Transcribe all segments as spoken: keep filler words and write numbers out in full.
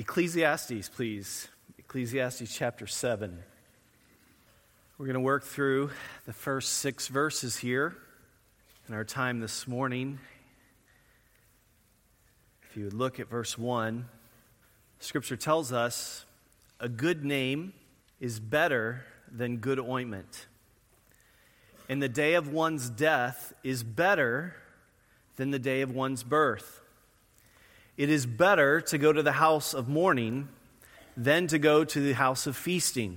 Ecclesiastes, please. Ecclesiastes chapter seven. We're going to work through the first six verses here in our time this morning. If you would look at verse one, Scripture tells us, a good name is better than good ointment, and the day of one's death is better than the day of one's birth. It is better to go to the house of mourning than to go to the house of feasting,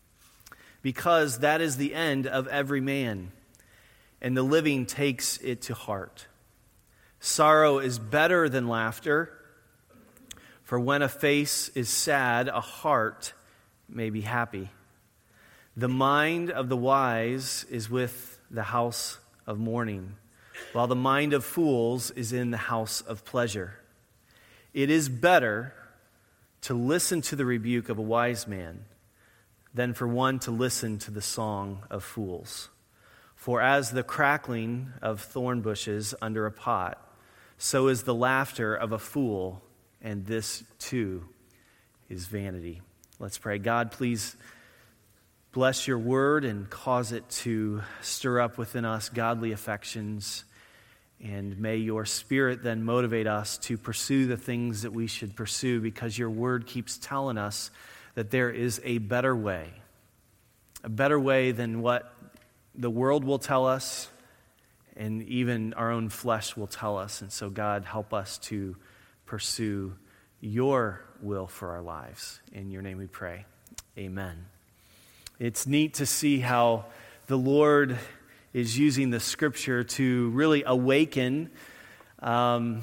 because that is the end of every man, and the living takes it to heart. Sorrow is better than laughter, for when a face is sad, a heart may be happy. The mind of the wise is with the house of mourning, while the mind of fools is in the house of pleasure. It is better to listen to the rebuke of a wise man than for one to listen to the song of fools. For as the crackling of thorn bushes under a pot, so is the laughter of a fool, and this too is vanity. Let's pray. God, please bless your word and cause it to stir up within us godly affections. And may your Spirit then motivate us to pursue the things that we should pursue, because your word keeps telling us that there is a better way. A better way than what the world will tell us and even our own flesh will tell us. And so, God, help us to pursue your will for our lives. In your name we pray. Amen. It's neat to see how the Lord is using the Scripture to really awaken um,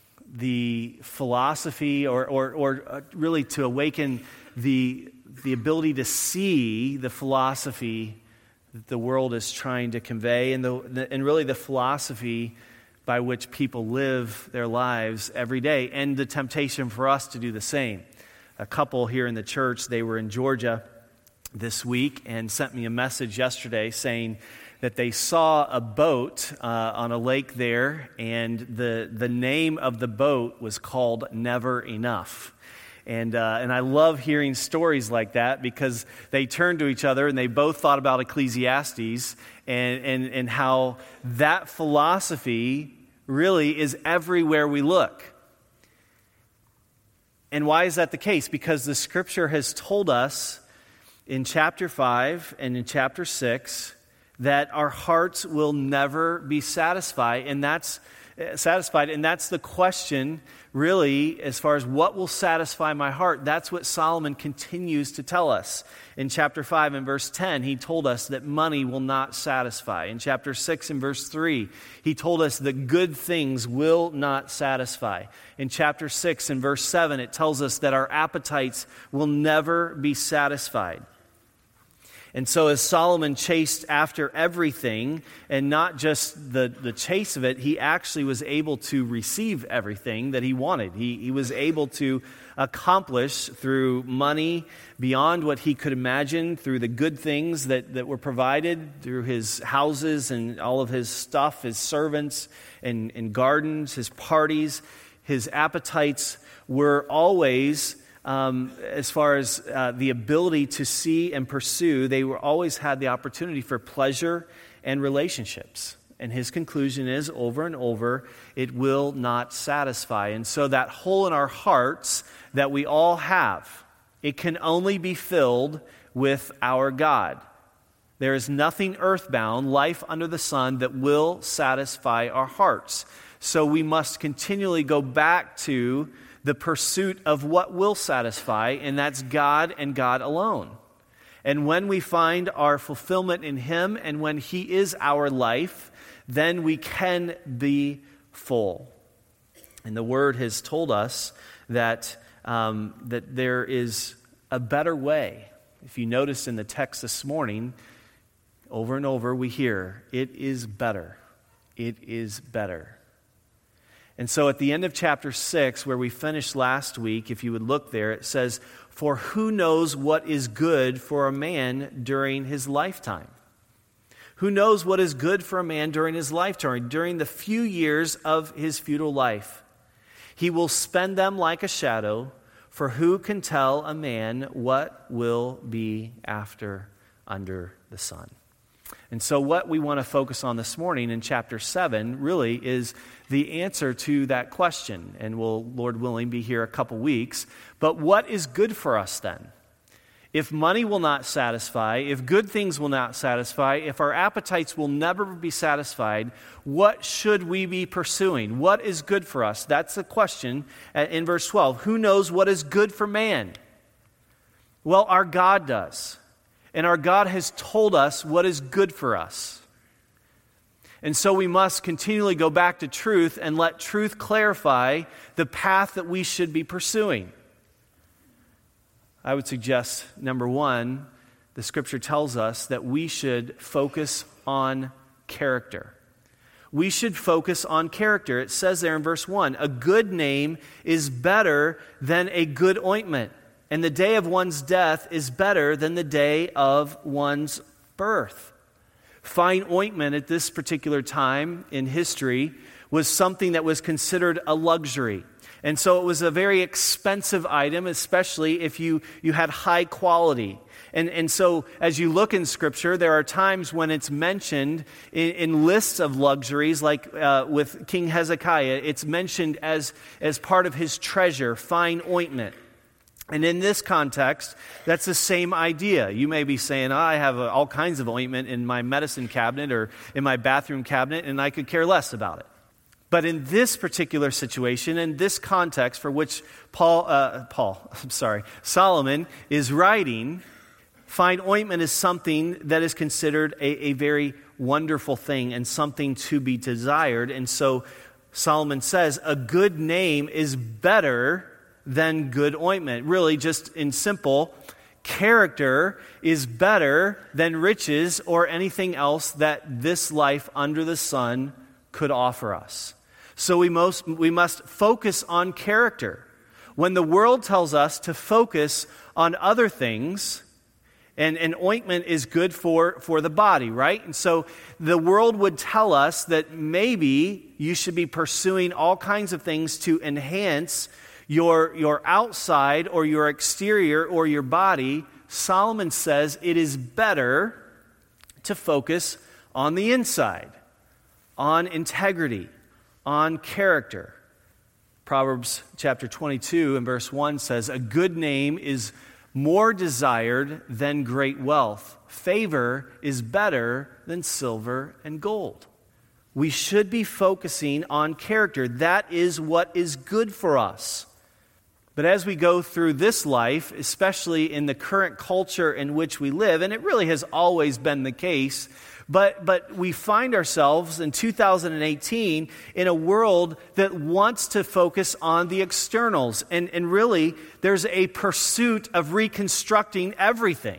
the philosophy or, or, or really to awaken the, the ability to see the philosophy that the world is trying to convey, and, the, and really the philosophy by which people live their lives every day, and the temptation for us to do the same. A couple here in the church, they were in Georgia this week and sent me a message yesterday saying that they saw a boat uh, on a lake there, and the, the name of the boat was called Never Enough. And uh, and I love hearing stories like that, because they turned to each other and they both thought about Ecclesiastes and, and, and how that philosophy really is everywhere we look. And why is that the case? Because the Scripture has told us in chapter five and in chapter six that our hearts will never be satisfied, and that's satisfied, and that's the question, really, as far as what will satisfy my heart. That's what Solomon continues to tell us. In chapter five and verse ten, he told us that money will not satisfy. In chapter six and verse three, he told us that good things will not satisfy. In chapter six and verse seven, it tells us that our appetites will never be satisfied. And so as Solomon chased after everything, and not just the, the chase of it, he actually was able to receive everything that he wanted. He, he was able to accomplish through money beyond what he could imagine, through the good things that, that were provided, through his houses and all of his stuff, his servants and, and gardens, his parties. His appetites were always Um, as far as uh, the ability to see and pursue, they were always had the opportunity for pleasure and relationships. And his conclusion is, over and over, it will not satisfy. And so that hole in our hearts that we all have, it can only be filled with our God. There is nothing earthbound, life under the sun, that will satisfy our hearts. So we must continually go back to the pursuit of what will satisfy, and that's God and God alone. And when we find our fulfillment in Him, and when He is our life, then we can be full. And the Word has told us that, um, that there is a better way. If you notice in the text this morning, over and over we hear, it is better. It is better. And so at the end of chapter six, where we finished last week, if you would look there, it says, "For who knows what is good for a man during his lifetime?" Who knows what is good for a man during his lifetime, during the few years of his futile life? He will spend them like a shadow, For who can tell a man what will be after under the sun? And so what we want to focus on this morning in chapter seven really is the answer to that question. And we'll, Lord willing, be here a couple weeks. But what is good for us then? If money will not satisfy, if good things will not satisfy, if our appetites will never be satisfied, what should we be pursuing? What is good for us? That's the question in verse twelve. Who knows what is good for man? Well, our God does. And our God has told us what is good for us. And so we must continually go back to truth and let truth clarify the path that we should be pursuing. I would suggest, number one, the Scripture tells us that we should focus on character. We should focus on character. It says there in verse one, a good name is better than a good ointment, and the day of one's death is better than the day of one's birth. Fine ointment at this particular time in history was something that was considered a luxury. And so it was a very expensive item, especially if you, you had high quality. And, and so as you look in Scripture, there are times when it's mentioned in, in lists of luxuries, like uh, with King Hezekiah, it's mentioned as, as part of his treasure, fine ointment. And in this context, that's the same idea. You may be saying, oh, I have uh, all kinds of ointment in my medicine cabinet or in my bathroom cabinet, and I could care less about it. But in this particular situation, in this context for which Paul, uh, Paul, I'm sorry, Solomon is writing, fine ointment is something that is considered a, a very wonderful thing and something to be desired. And so Solomon says, a good name is better than good ointment. Really, just in simple, character is better than riches or anything else that this life under the sun could offer us. So we most we must focus on character. When the world tells us to focus on other things, and, and ointment is good for, for the body, right? And so the world would tell us that maybe you should be pursuing all kinds of things to enhance your, your outside or your exterior or your body. Solomon says it is better to focus on the inside, on integrity, on character. Proverbs chapter twenty-two and verse one says, a good name is more desired than great wealth. Favor is better than silver and gold. We should be focusing on character. That is what is good for us. But as we go through this life, especially in the current culture in which we live, and it really has always been the case, But but we find ourselves in two thousand eighteen in a world that wants to focus on the externals. And, and really, there's a pursuit of reconstructing everything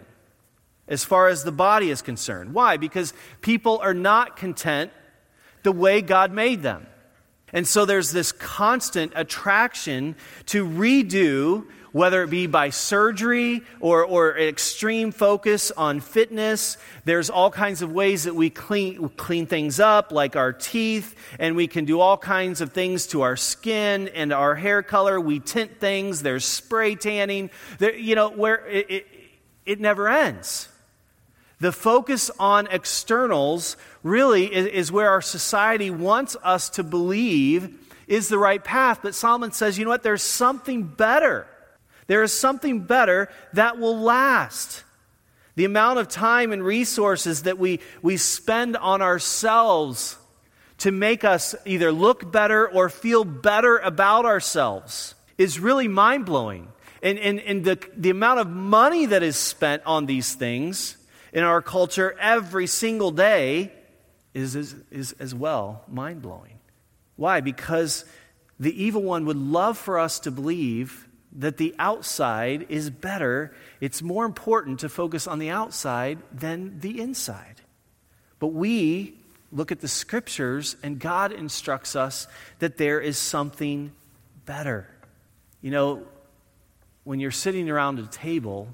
as far as the body is concerned. Why? Because people are not content the way God made them. And so there's this constant attraction to redo, whether it be by surgery or, or extreme focus on fitness. There's all kinds of ways that we clean, clean things up, like our teeth, and we can do all kinds of things to our skin and our hair color. We tint things. There's spray tanning. There, you know, where it, it, it never ends. The focus on externals really is, is where our society wants us to believe is the right path. But Solomon says, you know what, there's something better. There is something better that will last. The amount of time and resources that we, we spend on ourselves to make us either look better or feel better about ourselves is really mind-blowing. And, and, and the, the amount of money that is spent on these things in our culture every single day is, is, is as well mind-blowing. Why? Because the evil one would love for us to believe that the outside is better. It's more important to focus on the outside than the inside. But we look at the Scriptures, and God instructs us that there is something better. You know, when you're sitting around a table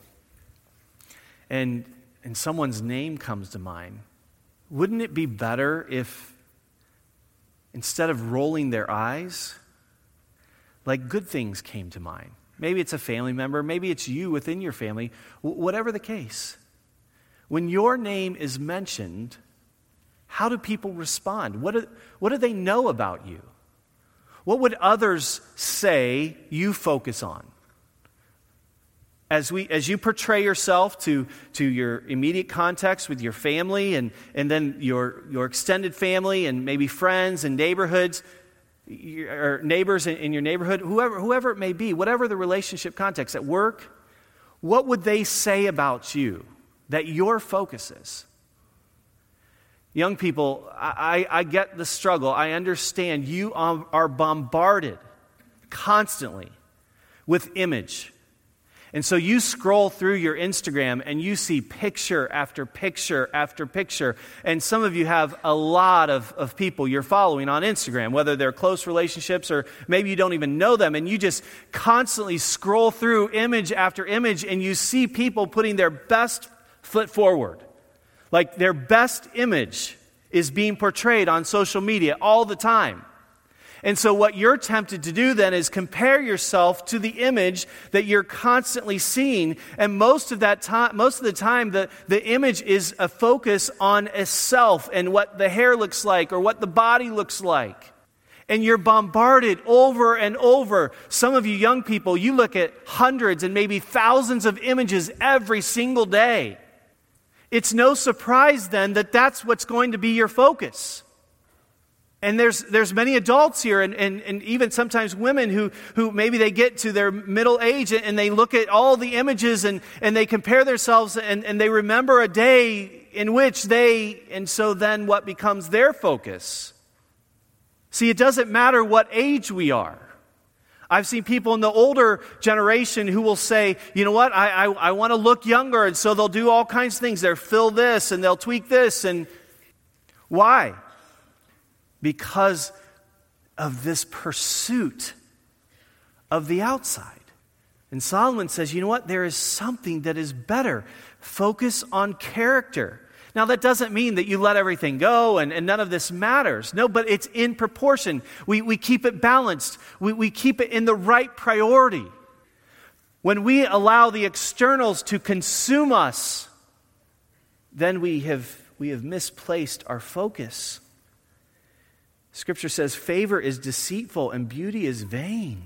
and and someone's name comes to mind, wouldn't it be better if instead of rolling their eyes, like good things came to mind? Maybe it's a family member. Maybe it's you within your family. W- whatever the case. When your name is mentioned, how do people respond? What do, what do they know about you? What would others say you focus on? As we, as you portray yourself to, to your immediate context with your family and, and then your, your extended family and maybe friends and neighborhoods, your, or neighbors in, in your neighborhood, whoever, whoever it may be, whatever the relationship context, at work, what would they say about you that your focus is? Young people, I, I get the struggle. I understand you are bombarded constantly with image. And so you scroll through your Instagram and you see picture after picture after picture. And some of you have a lot of, of people you're following on Instagram, whether they're close relationships or maybe you don't even know them. And you just constantly scroll through image after image and you see people putting their best foot forward. Like their best image is being portrayed on social media all the time. And so what you're tempted to do then is compare yourself to the image that you're constantly seeing. And most of that time, most of the time, the, the image is a focus on a self and what the hair looks like or what the body looks like. And you're bombarded over and over. Some of you young people, you look at hundreds and maybe thousands of images every single day. It's no surprise then that that's what's going to be your focus. And there's there's many adults here and, and, and even sometimes women who, who maybe they get to their middle age and they look at all the images and, and they compare themselves and, and they remember a day in which they, and so then what becomes their focus? See, it doesn't matter what age we are. I've seen people in the older generation who will say, you know what, I, I, I want to look younger, and so they'll do all kinds of things. They'll fill this and they'll tweak this. And why? Because of this pursuit of the outside. And Solomon says, you know what? There is something that is better. Focus on character. Now, that doesn't mean that you let everything go and, and none of this matters. No, but it's in proportion. We, we keep it balanced. We, we keep it in the right priority. When we allow the externals to consume us, then we have, we have misplaced our focus. Scripture says favor is deceitful and beauty is vain.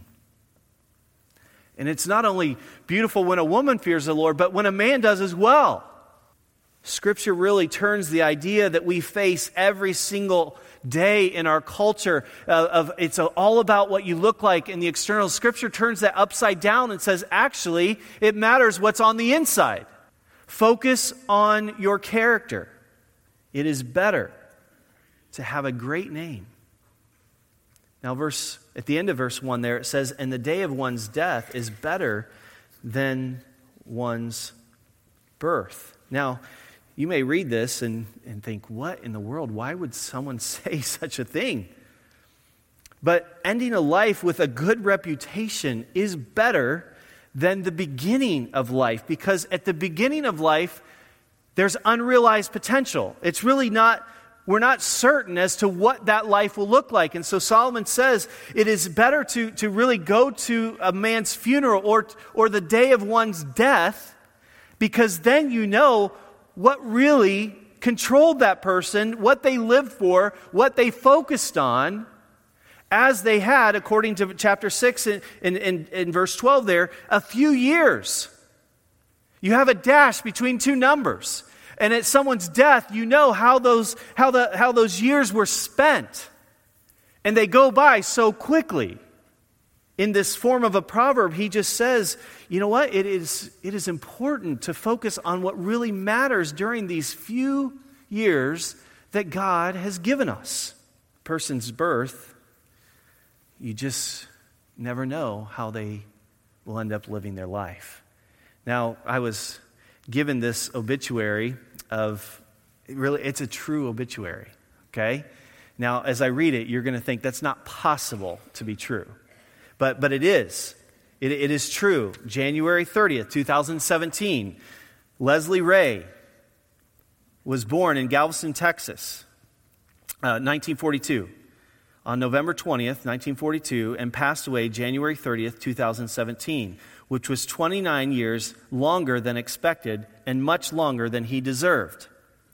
And it's not only beautiful when a woman fears the Lord, but when a man does as well. Scripture really turns the idea that we face every single day in our culture uh, of it's all about what you look like in the external. Scripture turns that upside down and says, actually, it matters what's on the inside. Focus on your character. It is better to have a great name. Now, verse at the end of verse one there, it says, and the day of one's death is better than one's birth. Now, you may read this and, and think, what in the world? Why would someone say such a thing? But ending a life with a good reputation is better than the beginning of life, because at the beginning of life, there's unrealized potential. It's really not, we're not certain as to what that life will look like. And so Solomon says it is better to, to really go to a man's funeral or, or the day of one's death, because then you know what really controlled that person, what they lived for, what they focused on, as they had, according to chapter six in, in, in, in verse twelve there, a few years. You have a dash between two numbers. And at someone's death, you know how those, how the, how those years were spent. And they go by so quickly. In this form of a proverb, he just says, you know what? It is, it is important to focus on what really matters during these few years that God has given us. A person's birth, you just never know how they will end up living their life. Now, I was given this obituary of, really, it's a true obituary, okay? Now, as I read it, you're going to think that's not possible to be true. But but it is. It, it is true. January thirtieth, twenty seventeen, Leslie Ray was born in Galveston, Texas, uh, nineteen forty-two. on November twentieth, nineteen forty-two, and passed away January thirtieth, two thousand seventeen, which was twenty-nine years longer than expected and much longer than he deserved.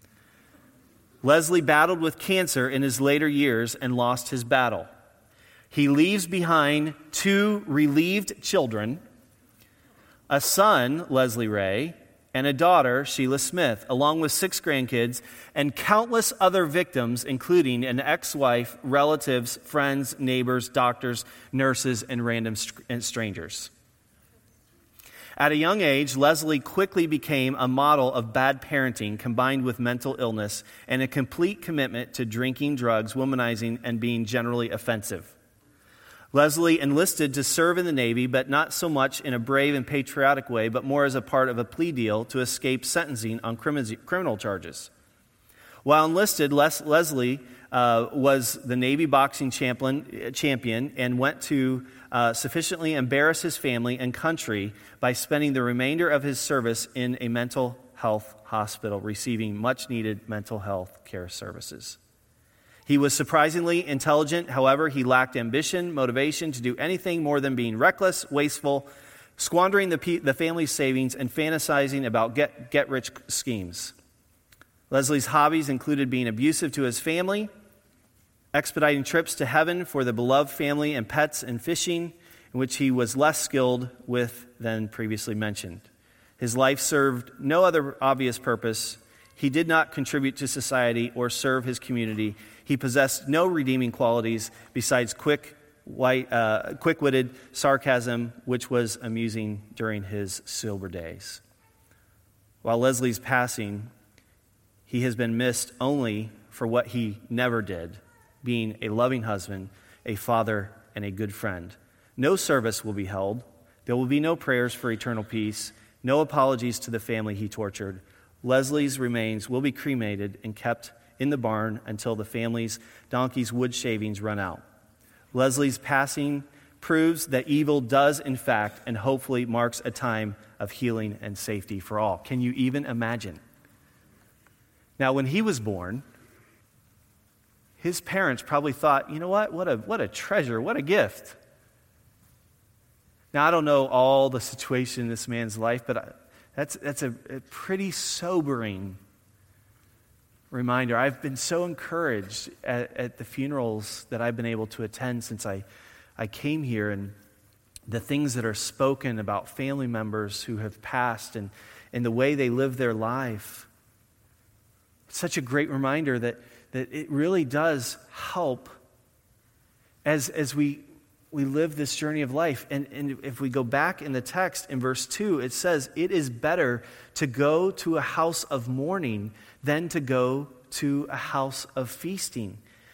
Leslie battled with cancer in his later years and lost his battle. He leaves behind two relieved children, a son, Leslie Ray, and a daughter, Sheila Smith, along with six grandkids and countless other victims, including an ex-wife, relatives, friends, neighbors, doctors, nurses, and random st- strangers. At a young age, Leslie quickly became a model of bad parenting combined with mental illness and a complete commitment to drinking, drugs, womanizing, and being generally offensive. Leslie enlisted to serve in the Navy, but not so much in a brave and patriotic way, but more as a part of a plea deal to escape sentencing on criminal charges. While enlisted, Les- Leslie uh, was the Navy boxing champion, champion and went to uh, sufficiently embarrass his family and country by spending the remainder of his service in a mental health hospital, receiving much-needed mental health care services. He was surprisingly intelligent. However, he lacked ambition, motivation to do anything more than being reckless, wasteful, squandering the, pe- the family's savings, and fantasizing about get, get-rich schemes. Leslie's hobbies included being abusive to his family, expediting trips to heaven for the beloved family and pets, and fishing, in which he was less skilled with than previously mentioned. His life served no other obvious purpose. He did not contribute to society or serve his community. He possessed no redeeming qualities besides quick, white, uh, quick-witted sarcasm, which was amusing during his sober days. While Leslie's passing, he has been missed only for what he never did, being a loving husband, a father, and a good friend. No service will be held. There will be no prayers for eternal peace, no apologies to the family he tortured. Leslie's remains will be cremated and kept in the barn until the family's donkey's wood shavings run out. Leslie's passing proves that evil does, in fact, and hopefully marks a time of healing and safety for all. Can you even imagine? Now, when he was born, his parents probably thought, you know what, what a, what a treasure, what a gift. Now, I don't know all the situation in this man's life, but I, that's, that's a, a pretty sobering reminder. I've been so encouraged at, at the funerals that I've been able to attend since I, I came here, and the things that are spoken about family members who have passed and, and the way they live their life. It's such a great reminder that, that it really does help as, as we, we live this journey of life. And, and if we go back in the text in verse two, it says, it is better to go to a house of mourning than to go to a house of feasting.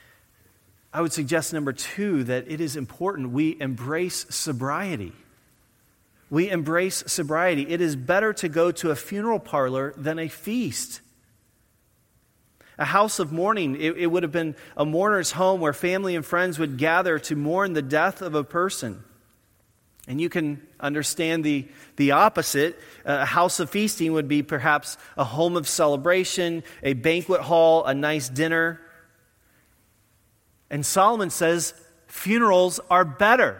I would suggest, number two, that it is important we embrace sobriety. We embrace sobriety. It is better to go to a funeral parlor than a feast. A house of mourning, it, it would have been a mourner's home where family and friends would gather to mourn the death of a person. And you can understand the, the opposite. A house of feasting would be perhaps a home of celebration, a banquet hall, a nice dinner. And Solomon says funerals are better.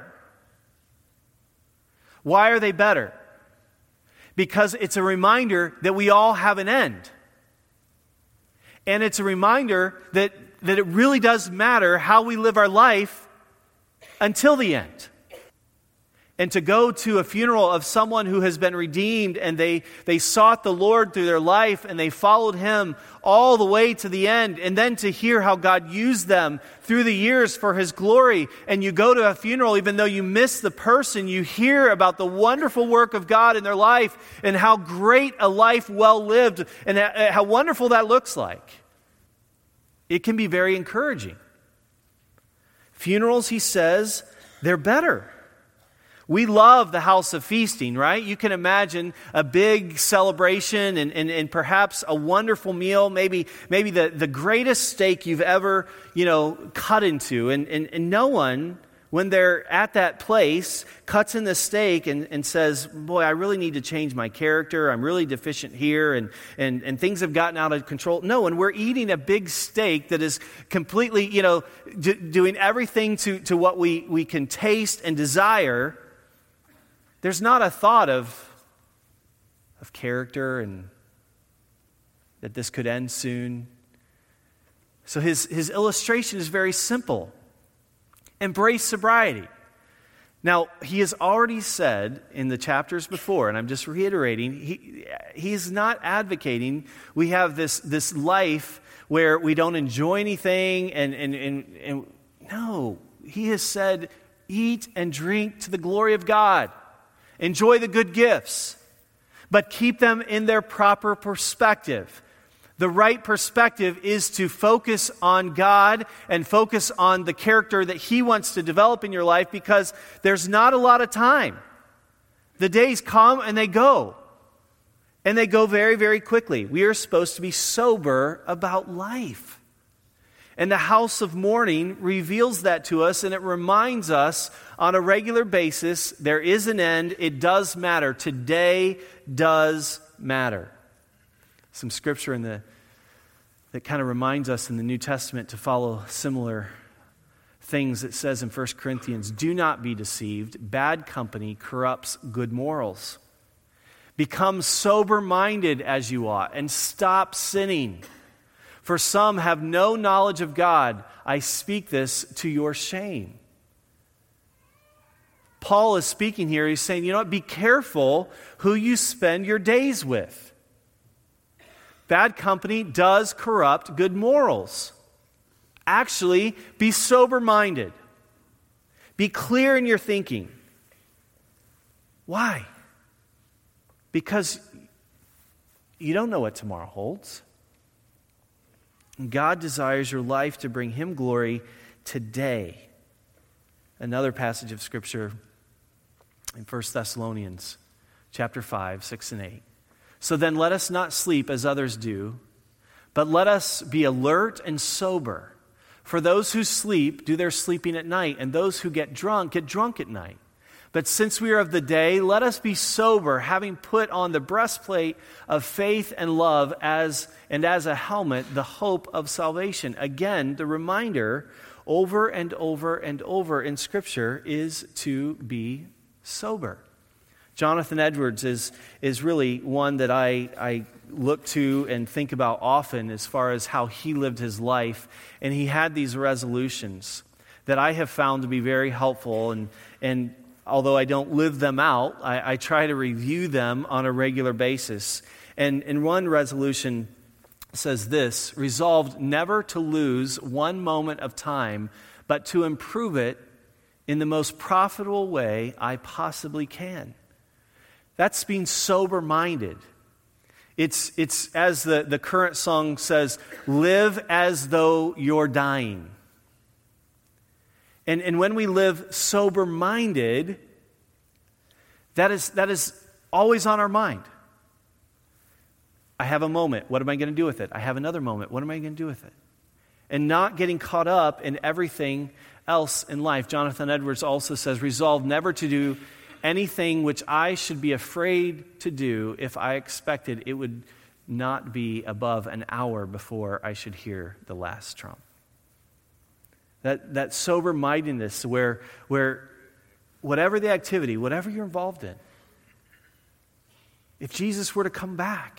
Why are they better? Because it's a reminder that we all have an end. And it's a reminder that, that it really does matter how we live our life until the end. And to go to a funeral of someone who has been redeemed and they, they sought the Lord through their life and they followed Him all the way to the end, and then to hear how God used them through the years for His glory. And you go to a funeral, even though you miss the person, you hear about the wonderful work of God in their life and how great a life well lived and how wonderful that looks like. It can be very encouraging. Funerals, he says, they're better. We love the house of feasting, right? You can imagine a big celebration and, and, and perhaps a wonderful meal, maybe maybe the, the greatest steak you've ever, you know, cut into. And, and, and no one when they're at that place, cuts in the steak and, and says, boy, I really need to change my character. I'm really deficient here, and, and, and things have gotten out of control. No, when we're eating a big steak that is completely, you know, d- doing everything to, to what we, we can taste and desire, there's not a thought of, of character and that this could end soon. So his, his illustration is very simple. Embrace sobriety. Now, he has already said in the chapters before, and I'm just reiterating, he he's not advocating we have this, this life where we don't enjoy anything, and, and, and, and no, he has said, eat and drink to the glory of God. Enjoy the good gifts, but keep them in their proper perspective. The right perspective is to focus on God and focus on the character that He wants to develop in your life, because there's not a lot of time. The days come and they go. And they go very, very quickly. We are supposed to be sober about life. And the house of mourning reveals that to us, and it reminds us on a regular basis, there is an end. It does matter. Today does matter. Some scripture in the that kind of reminds us in the New Testament to follow similar things. It says in First Corinthians, do not be deceived. Bad company corrupts good morals. Become sober-minded as you ought, and stop sinning. For some have no knowledge of God. I speak this to your shame. Paul is speaking here. He's saying, you know what, be careful who you spend your days with. Bad company does corrupt good morals. Actually, be sober-minded. Be clear in your thinking. Why? Because you don't know what tomorrow holds. God desires your life to bring Him glory today. Another passage of Scripture in First Thessalonians chapter five, six and eight. So then let us not sleep as others do, but let us be alert and sober. For those who sleep do their sleeping at night, and those who get drunk get drunk at night. But since we are of the day, let us be sober, having put on the breastplate of faith and love, as and as a helmet, the hope of salvation. Again, the reminder over and over and over in Scripture is to be sober. Jonathan Edwards is, is really one that I, I look to and think about often as far as how he lived his life. And he had these resolutions that I have found to be very helpful. And, and although I don't live them out, I, I try to review them on a regular basis. And, and one resolution says this: resolved never to lose one moment of time, but to improve it in the most profitable way I possibly can. That's being sober-minded. It's, it's as the, the current song says, live as though you're dying. And, and when we live sober-minded, that is, that is always on our mind. I have a moment. What am I going to do with it? I have another moment. What am I going to do with it? And not getting caught up in everything else in life. Jonathan Edwards also says, resolve never to do anything which I should be afraid to do if I expected it would not be above an hour before I should hear the last trump. That, that sober-mindedness where, where whatever the activity, whatever you're involved in, if Jesus were to come back,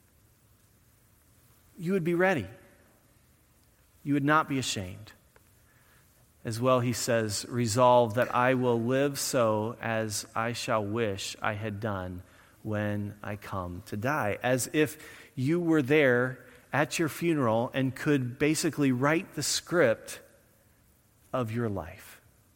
you would be ready. You would not be ashamed. As well, he says, resolve that I will live so as I shall wish I had done when I come to die. As if you were there at your funeral and could basically write the script of your life.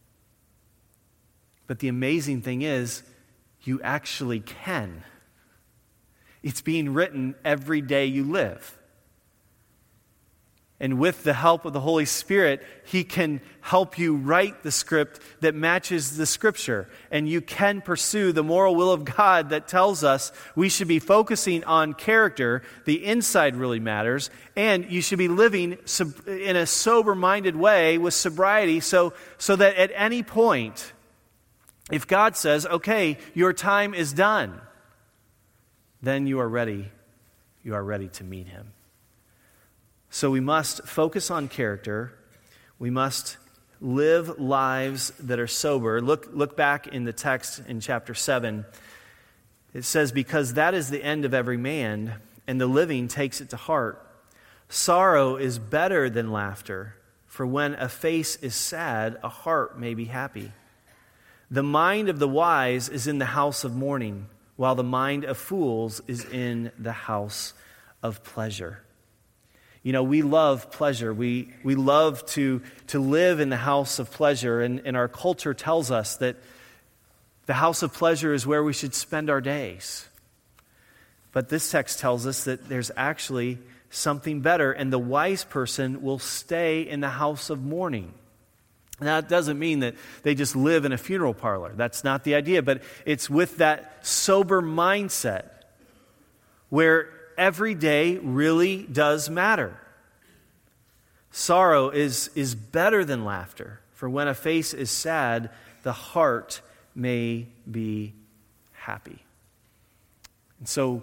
But the amazing thing is, you actually can. It's being written every day you live. And with the help of the Holy Spirit, He can help you write the script that matches the Scripture. And you can pursue the moral will of God that tells us we should be focusing on character. The inside really matters. And you should be living in a sober-minded way with sobriety so, so that at any point, if God says, okay, your time is done, then you are ready. You are ready to meet Him. So we must focus on character. We must live lives that are sober. Look, look back in the text in chapter seven. It says, because that is the end of every man, and the living takes it to heart. Sorrow is better than laughter, for when a face is sad, a heart may be happy. The mind of the wise is in the house of mourning, while the mind of fools is in the house of pleasure. You know, we love pleasure. We we love to, to live in the house of pleasure, and, and our culture tells us that the house of pleasure is where we should spend our days. But this text tells us that there's actually something better, and the wise person will stay in the house of mourning. Now, it doesn't mean that they just live in a funeral parlor. That's not the idea, but it's with that sober mindset where every day really does matter. Sorrow is, is better than laughter, for when a face is sad, the heart may be happy. And so,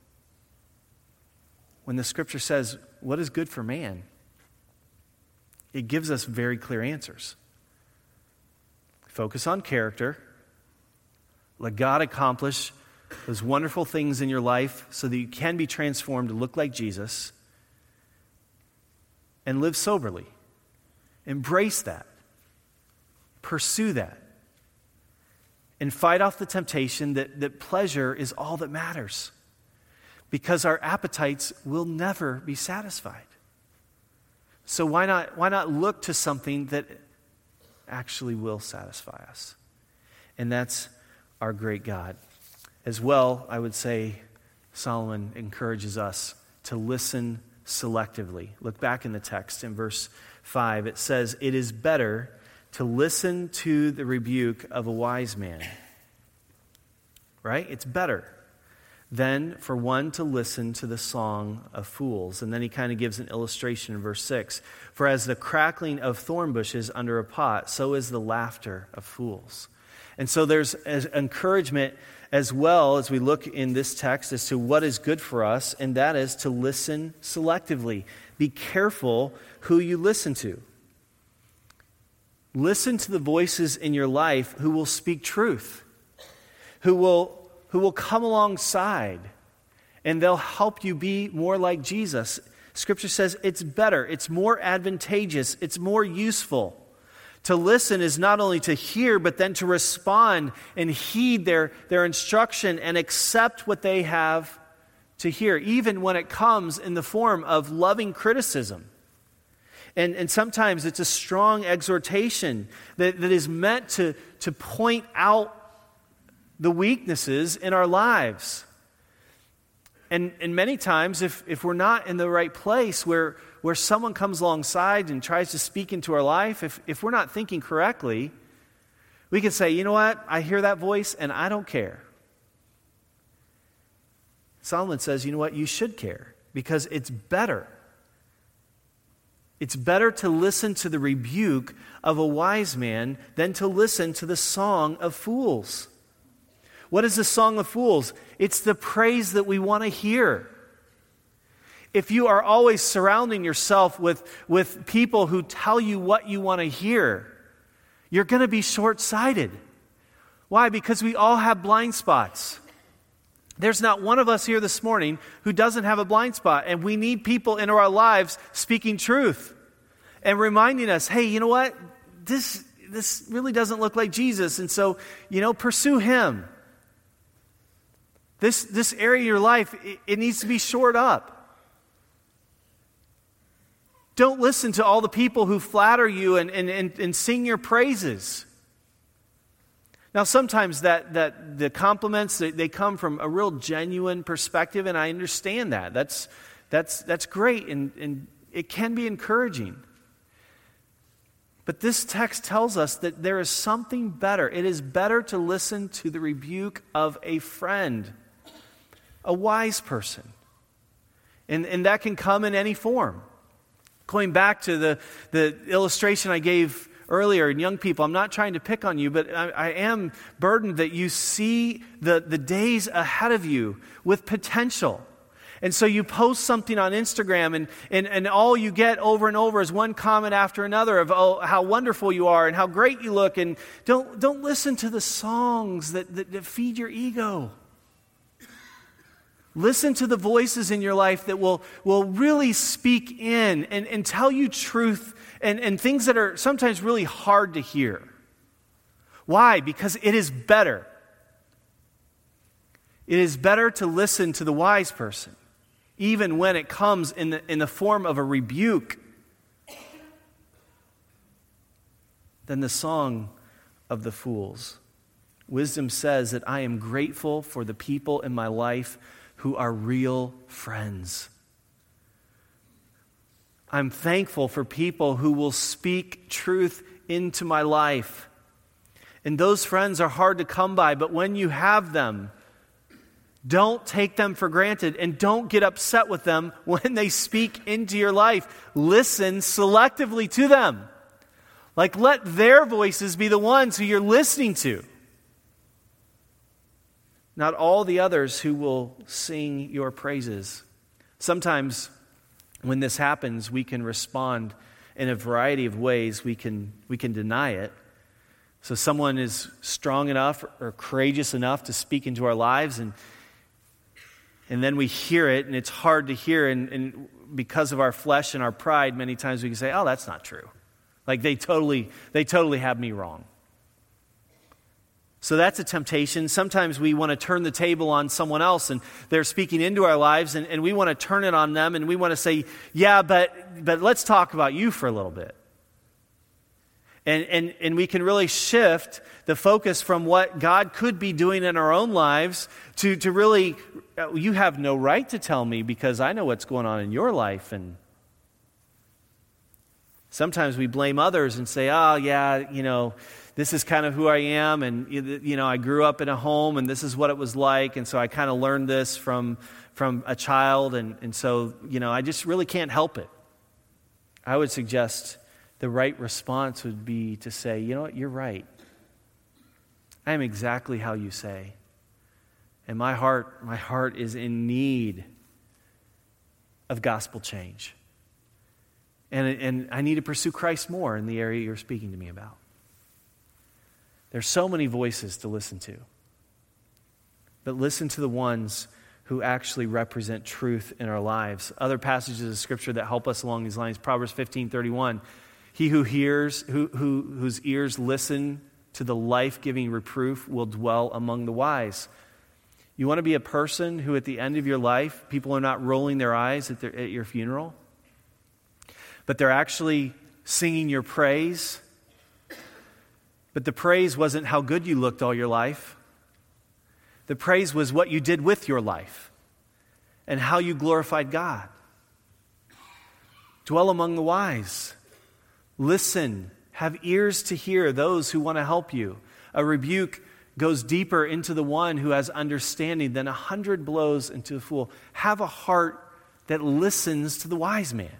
when the Scripture says, what is good for man? It gives us very clear answers. Focus on character. Let God accomplish those wonderful things in your life so that you can be transformed to look like Jesus. And live soberly. Embrace that. Pursue that. And fight off the temptation that, that pleasure is all that matters. Because our appetites will never be satisfied. So why not, why not look to something that actually will satisfy us? And that's our great God. As well, I would say Solomon encourages us to listen selectively. Look back in the text in verse five. It says, it is better to listen to the rebuke of a wise man. Right? It's better than for one to listen to the song of fools. And then he kind of gives an illustration in verse six. For as the crackling of thorn bushes under a pot, so is the laughter of fools. And so there's encouragement as well as we look in this text as to what is good for us, and that is to listen selectively. Be careful who you listen to. Listen to the voices in your life who will speak truth, who will, who will come alongside, and they'll help you be more like Jesus. Scripture says it's better, it's more advantageous, it's more useful. To listen is not only to hear, but then to respond and heed their, their instruction and accept what they have to hear, even when it comes in the form of loving criticism. And, and sometimes it's a strong exhortation that, that is meant to, to point out the weaknesses in our lives. And, and many times, if, if we're not in the right place where, where someone comes alongside and tries to speak into our life, if, if we're not thinking correctly, we can say, you know what, I hear that voice and I don't care. Solomon says, you know what, you should care because it's better. It's better to listen to the rebuke of a wise man than to listen to the song of fools. What is the song of fools? It's the praise that we want to hear. If you are always surrounding yourself with, with people who tell you what you want to hear, you're going to be short-sighted. Why? Because we all have blind spots. There's not one of us here this morning who doesn't have a blind spot, and we need people in our lives speaking truth and reminding us, hey, you know what? This, this really doesn't look like Jesus, and so, you know, pursue Him. This, this area of your life, it, it needs to be shored up. Don't listen to all the people who flatter you and, and, and, and sing your praises. Now, sometimes that, that the compliments, they, they come from a real genuine perspective, and I understand that. That's, that's, that's great, and, and it can be encouraging. But this text tells us that there is something better. It is better to listen to the rebuke of a friend, a wise person. And, and that can come in any form. Going back to the, the illustration I gave earlier, and young people, I'm not trying to pick on you, but I, I am burdened that you see the, the days ahead of you with potential. And so you post something on Instagram, and, and, and all you get over and over is one comment after another of oh, how wonderful you are and how great you look. And don't, don't listen to the songs that, that, that feed your ego. Listen to the voices in your life that will, will really speak in and, and tell you truth and, and things that are sometimes really hard to hear. Why? Because it is better. It is better to listen to the wise person, even when it comes in the, in the form of a rebuke, than the song of the fools. Wisdom says that I am grateful for the people in my life who are real friends. I'm thankful for people who will speak truth into my life. And those friends are hard to come by, but when you have them, don't take them for granted and don't get upset with them when they speak into your life. Listen selectively to them. Like, let their voices be the ones who you're listening to, not all the others who will sing your praises. Sometimes when this happens, we can respond in a variety of ways. We can, we can deny it. So someone is strong enough or courageous enough to speak into our lives, and and then we hear it, and it's hard to hear, and, and because of our flesh and our pride, many times we can say, oh, that's not true. Like they totally, they totally have me wrong. So that's a temptation. Sometimes we want to turn the table on someone else, and they're speaking into our lives, and, and we want to turn it on them, and we want to say, yeah, but but let's talk about you for a little bit. And, and, and we can really shift the focus from what God could be doing in our own lives to, to really, you have no right to tell me because I know what's going on in your life. And sometimes we blame others and say, oh, yeah, you know, this is kind of who I am, and, you know, I grew up in a home, and this is what it was like, and so I kind of learned this from, from a child, and, and so, you know, I just really can't help it. I would suggest the right response would be to say, you know what, you're right. I am exactly how you say. And my heart, my heart is in need of gospel change. And, and I need to pursue Christ more in the area you're speaking to me about. There's so many voices to listen to. But listen to the ones who actually represent truth in our lives. Other passages of Scripture that help us along these lines, Proverbs fifteen thirty-one. He who hears, who, who, whose ears listen to the life-giving reproof will dwell among the wise. You want to be a person who at the end of your life, people are not rolling their eyes at, their, at your funeral, but they're actually singing your praise. But the praise wasn't how good you looked all your life. The praise was what you did with your life and how you glorified God. Dwell among the wise. Listen, have ears to hear those who want to help you. A rebuke goes deeper into the one who has understanding than a hundred blows into a fool. Have a heart that listens to the wise man.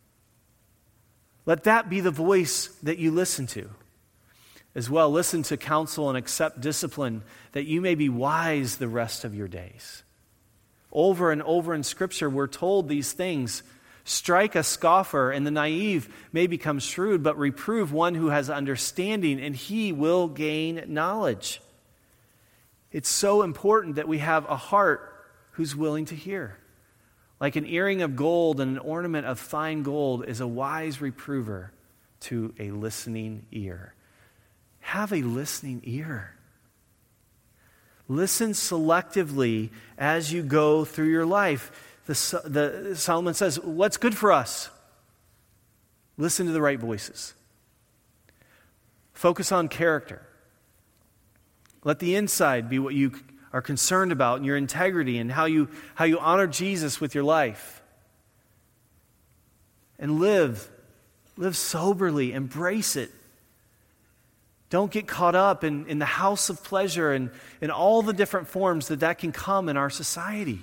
Let that be the voice that you listen to. As well, listen to counsel and accept discipline that you may be wise the rest of your days. Over and over in Scripture, we're told these things. Strike a scoffer, and the naive may become shrewd, but reprove one who has understanding, and he will gain knowledge. It's so important that we have a heart who's willing to hear. Like an earring of gold and an ornament of fine gold is a wise reprover to a listening ear. Have a listening ear. Listen selectively as you go through your life. The, the, Solomon says, what's good for us? Listen to the right voices. Focus on character. Let the inside be what you are concerned about, and your integrity, and how you, how you honor Jesus with your life. and live. Live soberly. Embrace it. Don't get caught up in, in the house of pleasure and in all the different forms that that can come in our society.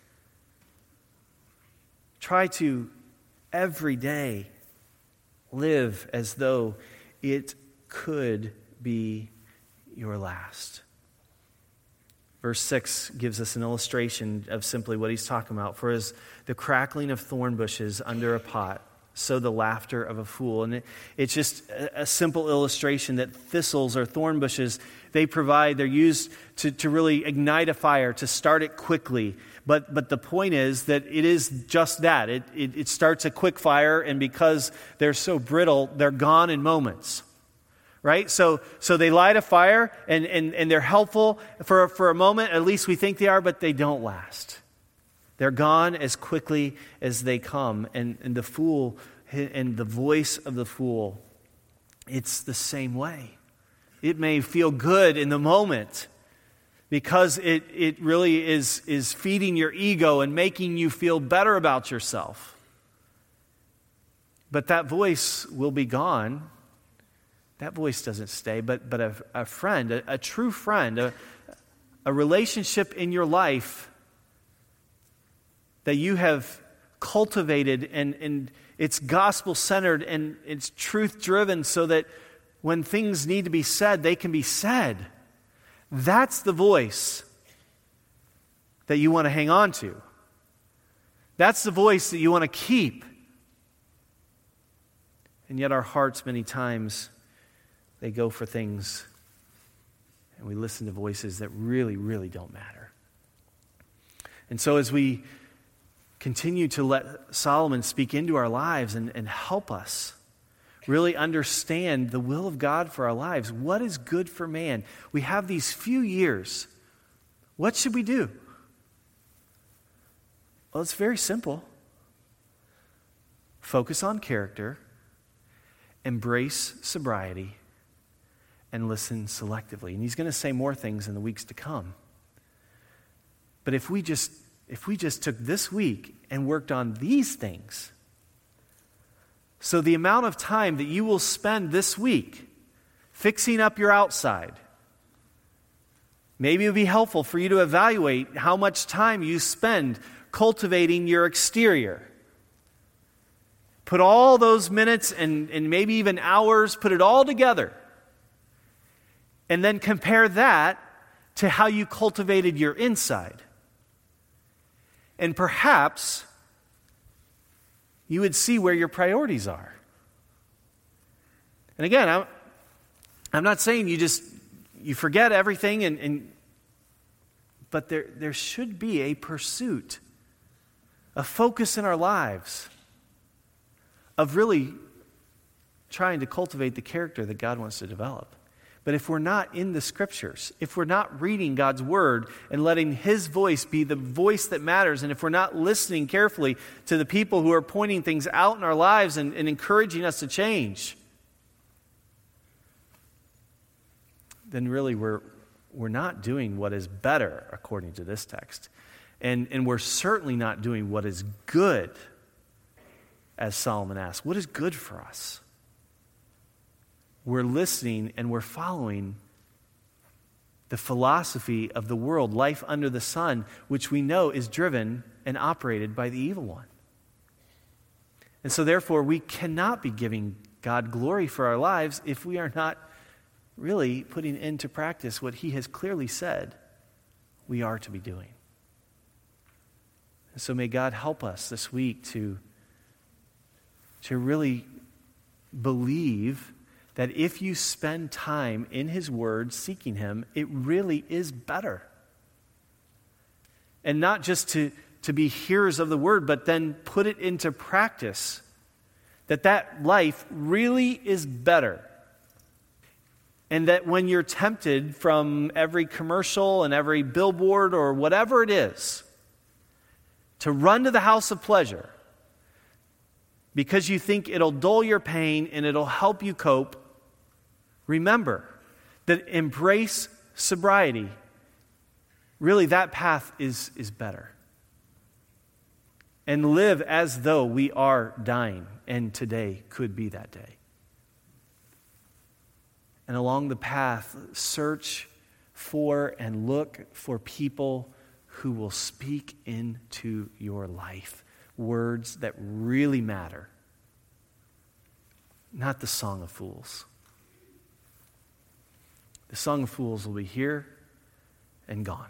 Try to, every day, live as though it could be your last. Verse six gives us an illustration of simply what he's talking about. For as the crackling of thorn bushes under a pot, so the laughter of a fool. And it, it's just a, a simple illustration that thistles or thorn bushes, they provide, they're used to, to really ignite a fire, to start it quickly. But but the point is that it is just that. It, it, it starts a quick fire, and because they're so brittle, they're gone in moments. Right? So so they light a fire, and, and, and they're helpful for, for a moment, at least we think they are, but they don't last. They're gone as quickly as they come. And, and the fool, and the voice of the fool, it's the same way. It may feel good in the moment because it, it really is, is feeding your ego and making you feel better about yourself. But that voice will be gone. That voice doesn't stay. But, but a, a friend, a, a true friend, a, a relationship in your life that you have cultivated, and, and it's gospel-centered and it's truth-driven so that when things need to be said, they can be said. That's the voice that you want to hang on to. That's the voice that you want to keep. And yet our hearts many times, they go for things and we listen to voices that really, really don't matter. And so as we continue to let Solomon speak into our lives and, and help us really understand the will of God for our lives. What is good for man? We have these few years. What should we do? Well, it's very simple. Focus on character, embrace sobriety, and listen selectively. And he's going to say more things in the weeks to come. But if we just If we just took this week and worked on these things, so the amount of time that you will spend this week fixing up your outside, maybe it would be helpful for you to evaluate how much time you spend cultivating your exterior. Put all those minutes and, and maybe even hours, put it all together. And then compare that to how you cultivated your inside. And perhaps you would see where your priorities are. And again, I'm, I'm not saying you just, you forget everything, and, and but there, there should be a pursuit, a focus in our lives of really trying to cultivate the character that God wants to develop. But if we're not in the Scriptures, if we're not reading God's Word and letting His voice be the voice that matters, and if we're not listening carefully to the people who are pointing things out in our lives and, and encouraging us to change, then really we're, we're not doing what is better according to this text. And, and we're certainly not doing what is good, as Solomon asked. What is good for us? We're listening and we're following the philosophy of the world, life under the sun, which we know is driven and operated by the evil one. And so therefore, we cannot be giving God glory for our lives if we are not really putting into practice what He has clearly said we are to be doing. And so may God help us this week to, to really believe that if you spend time in His Word, seeking Him, it really is better. And not just to, to be hearers of the Word, but then put it into practice. That that life really is better. And that when you're tempted from every commercial and every billboard or whatever it is, to run to the house of pleasure, because you think it'll dull your pain and it'll help you cope, remember that embrace sobriety. Really, that path is, is better. and live as though we are dying, and today could be that day. And along the path, search for and look for people who will speak into your life words that really matter, not the song of fools. The song of fools will be here and gone.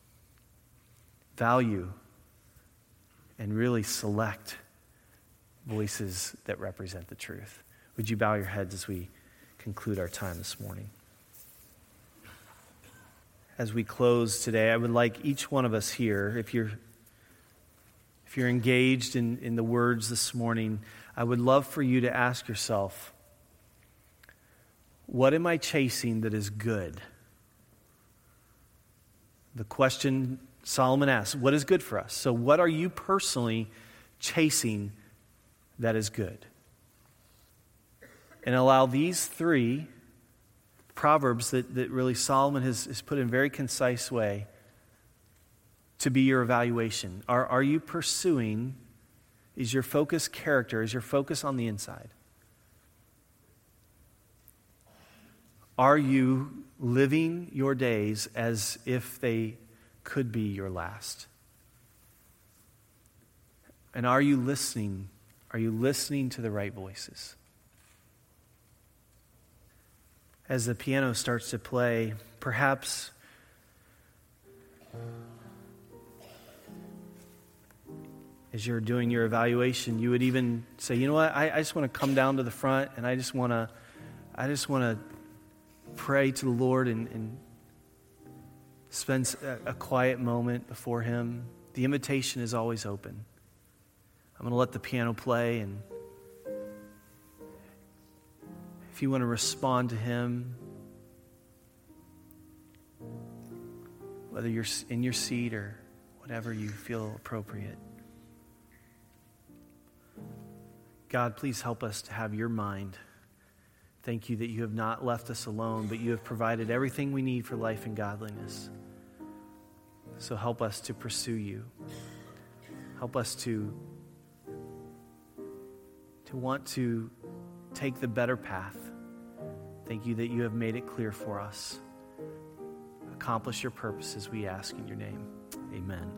Value and really select voices that represent the truth. Would you bow your heads as we conclude our time this morning? As we close today, I would like each one of us here, if you're if you're engaged in, in the words this morning, I would love for you to ask yourself, what am I chasing that is good? The question Solomon asks, what is good for us? So what are you personally chasing that is good? And allow these three proverbs that, that really Solomon has, has put in a very concise way to be your evaluation. Are, are you pursuing, is your focus character, is your focus on the inside? Are you living your days as if they could be your last? And are you listening? Are you listening to the right voices? As the piano starts to play, perhaps as you're doing your evaluation, you would even say, you know what, I, I just want to come down to the front and I just want to, I just want to pray to the Lord and, and spend a, a quiet moment before Him. The invitation is always open. I'm going to let the piano play, and if you want to respond to Him, whether you're in your seat or whatever you feel appropriate. God, please help us to have your mind. Thank you that you have not left us alone, but you have provided everything we need for life and godliness. So help us to pursue you. Help us to, to want to take the better path. Thank you that you have made it clear for us. Accomplish your purposes, we ask in your name. Amen.